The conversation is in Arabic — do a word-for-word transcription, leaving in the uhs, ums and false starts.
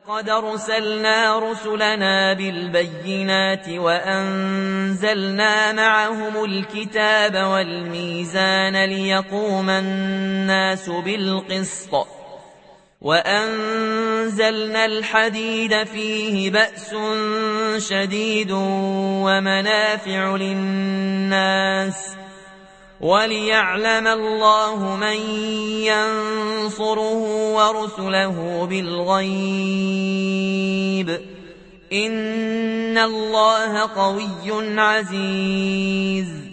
قد أرسلنا رسلنا بالبينات وأنزلنا معهم الكتاب والميزان ليقوم الناس بالقسط وأنزلنا الحديد فيه بأس شديد ومنافع للناس وليعلم الله من ينصره ورسله بالغيب إن الله قوي عزيز